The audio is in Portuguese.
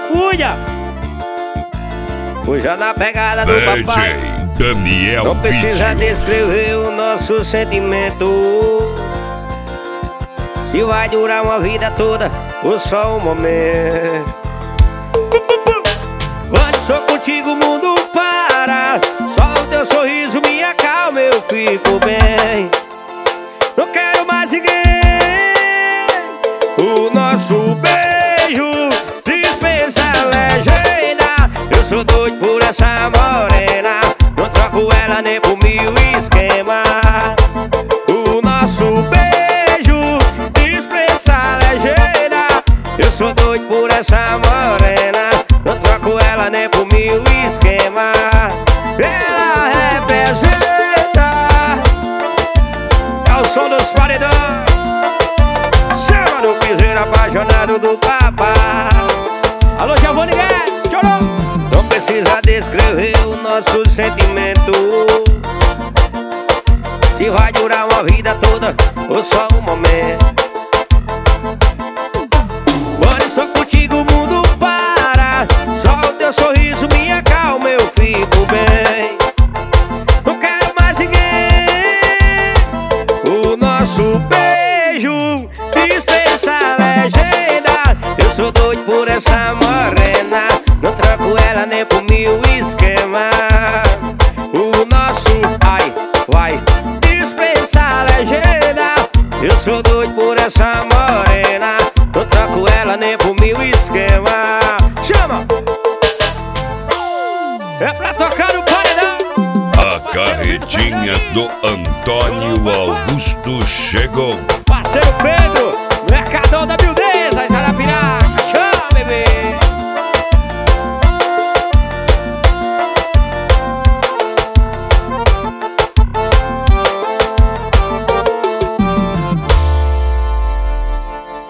Cuida! Hoje na pegada do papai. DJ Daniel Não precisa Vídeos. descrever o nosso sentimento. Se vai durar uma vida toda ou só um momento. Quando sou contigo o mundo para. Só o teu sorriso me acalma, eu fico bem. Não quero mais ninguém. O nosso beijo dispensa a legenda. Eu sou doido por essa morena. Não troco ela nem por mil esquema. O nosso beijo dispensa a legenda. Eu sou doido por essa morena. Não troco ela nem por mil esquema. Ela representa. É o som dos paredões. Chama no piseiro apaixonado do papá. Alô, Giovanni Guedes, chorou. Não precisa descrever o nosso sentimento. Se vai durar uma vida toda ou só um momento. Quando sou contigo o mundo para. Só o teu sorriso me acalma, eu fico bem. Não quero mais ninguém. O nosso beijo dispensa a legenda. Eu sou doido por essa morena. Não troco ela nem por mil esquema. O nosso vai dispensa a legenda. Eu sou doido por essa morena. Não troco ela nem por mil esquema. Chama! É pra tocar no paredão. A carretinha do Antônio Augusto chegou. Parceiro Pedro, Mercadão da Mil